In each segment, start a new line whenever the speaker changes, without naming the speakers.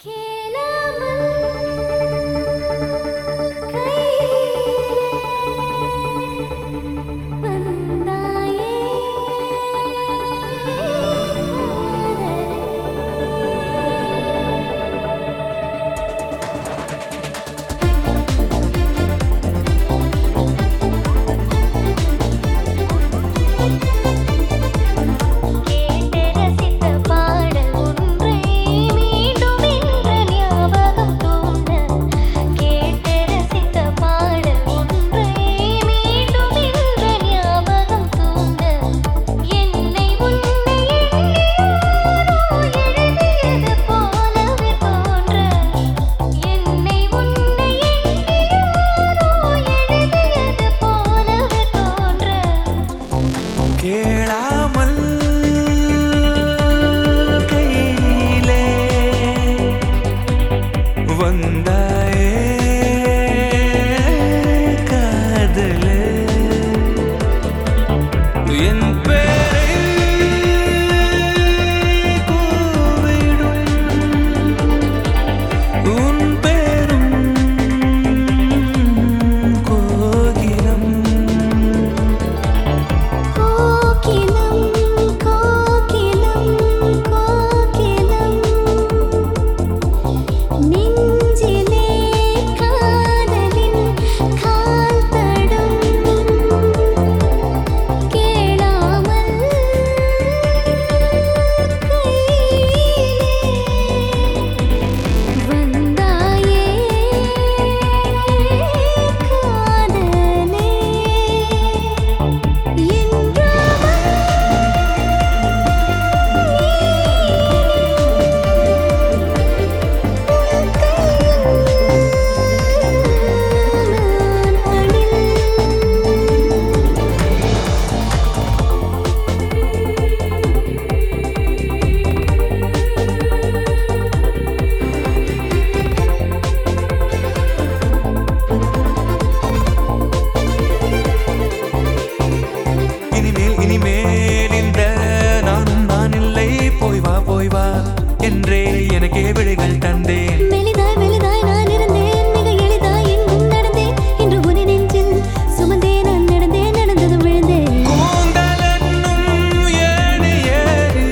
என்றே எனக்கே விடைகள் தந்தேன்.
மெலிதாய் மெலிதாய் நான் இருந்தேன், மிக எளிதாய் எங்கும் நடந்தேன். இன்று உன் நெஞ்சில் சுமந்தே நான் நடந்தேன், நடந்ததும் விழுந்தேன்.
கூந்தலென்னும் ஏணி ஏறி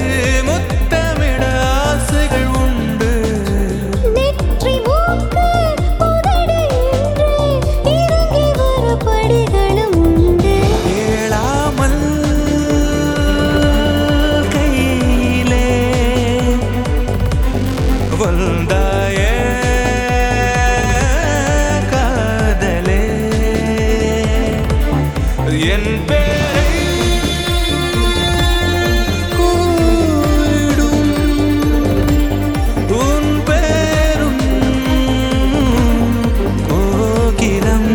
முத்தமிட ஆசைகள் உண்டு.
நெற்றி மூக்கு உதடு என்று இறங்கி வர படிகளும் உண்டு.
கேளாமல் கையிலே வந்தாயே காதலே என் பேரை கூடும் உன் பேரும் கோகிலம்.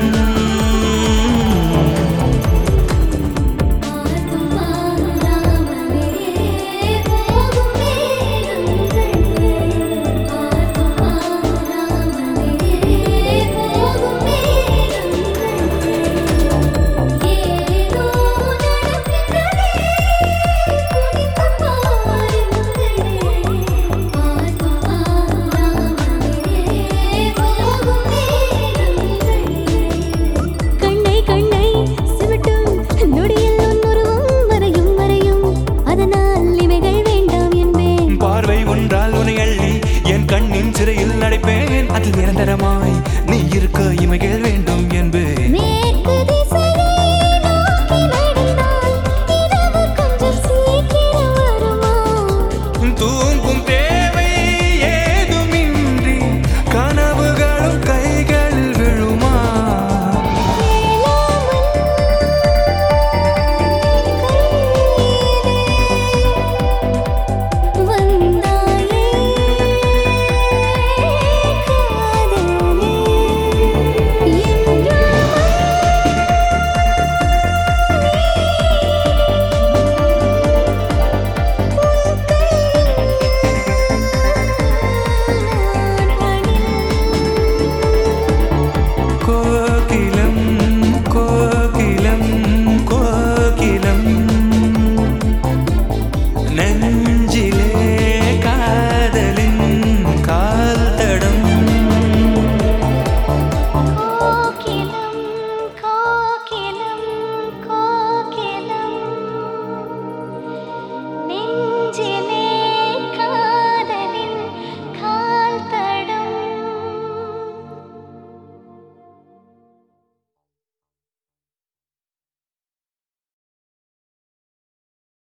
கண்ணை கண்ணை சிமிட்டும் நொடியில் உன் உருவம் வரையும் வரையும், அதனால் இவைகள் வேண்டாம் என்பேன்.
பார்வை ஒன்றால் உன்னை அள்ளி என் கண்ணின் சிறையில் அடைப்பேன். அதில் நிரந்தரமாய் நீ இருக்க இமைகள்